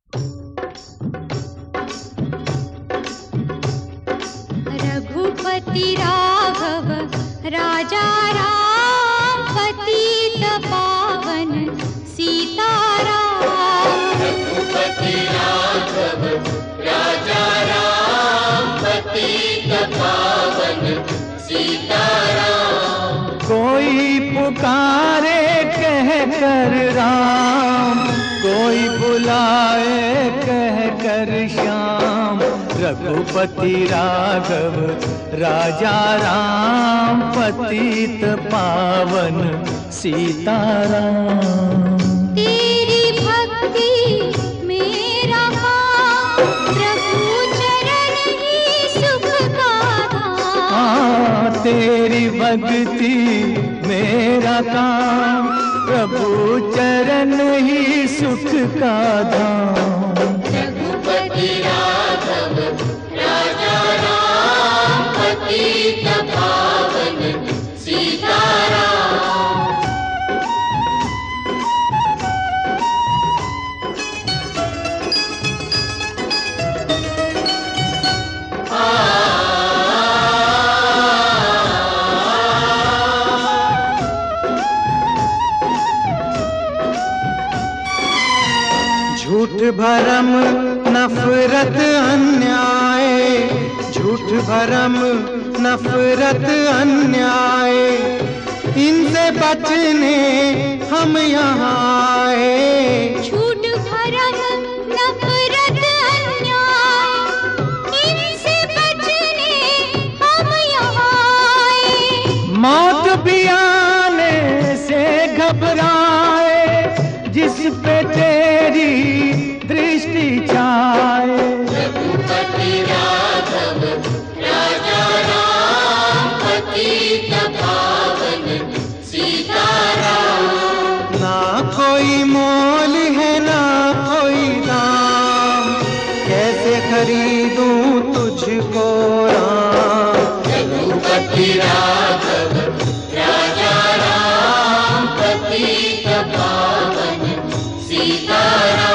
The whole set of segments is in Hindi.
रघुपति राघव राजा राम, पतित पावन सीताराम। रघुपति राघव राजा राम, पतित पावन सीताराम। कोई पुकारे कह कर राम, कोई बुलाए कह कर श्याम। रघुपति राघव राजा राम, पतित पावन सीताराम। तेरी भक्ति मेरा काम, प्रभु चरण ही सुख का धाम। तेरी भक्ति मेरा काम, प्रभु चरण ही सुख का धाम। रघुपति राघव राजा राम, पतित पावन सीताराम। झूठ भरम नफरत अन्याय, झूठ भरम नफरत अन्याय, इनसे बचने हम यहाँ आए। झूठ भरम नफरत अन्याय, इनसे बचने हम यहाँ आए। मौत भी आने से घबराए, जिस पे तेरी दृष्टि छाए। रघुपति राघव राजा राम, पतित पावन सीताराम। ना कोई मोल है ना कोई दाम, कैसे खरीदूं तुझको राम। रघुपति राघव राजा राम, पतित पावन सीताराम।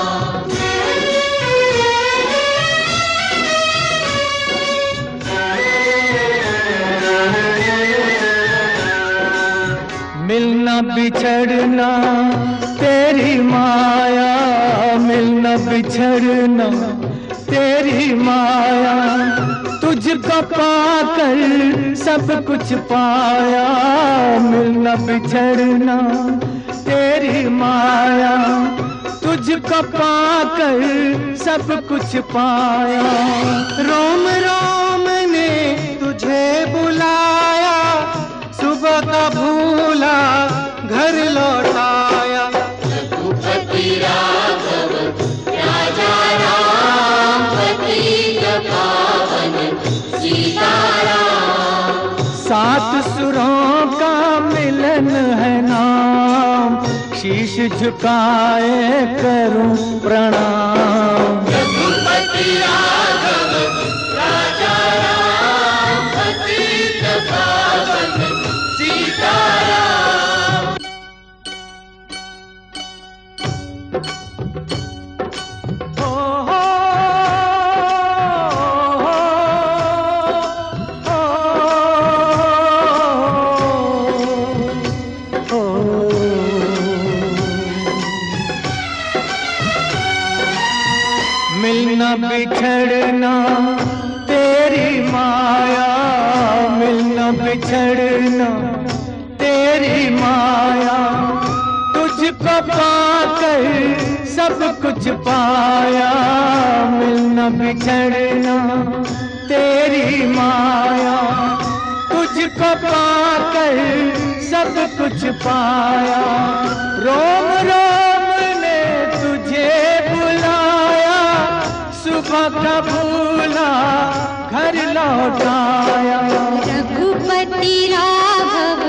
मिलना बिछड़ना तेरी माया, मिलना बिछड़ना तेरी माया। तुझको पाकर सब कुछ पाया, मिलना बिछड़ना तेरी माया। तुझको पाकर सब कुछ पाया। रोम रोम ने तुझे बुलाया, सुबह का भूला घर लौटाया। रघुपति राघव राजा राम, पतित पावन सीताराम। सात सुरों का मिलन है नाम, शीश झुकाए करूं प्रणाम। रघुपति राघव राजा राम, पतित पावन सीताराम। हो हो हो हो। मिलना बिछड़ना तेरी माया, मिलना बिछड़ना तेरी माया। तुझको पाकर सब कुछ पाया, मिलना बिछड़ना तेरी माया। तुझको पाकर सब कुछ पाया। रोम रोम ने तुझे बुलाया, सुबह का भूला घर लौटाया। रघुपति राघव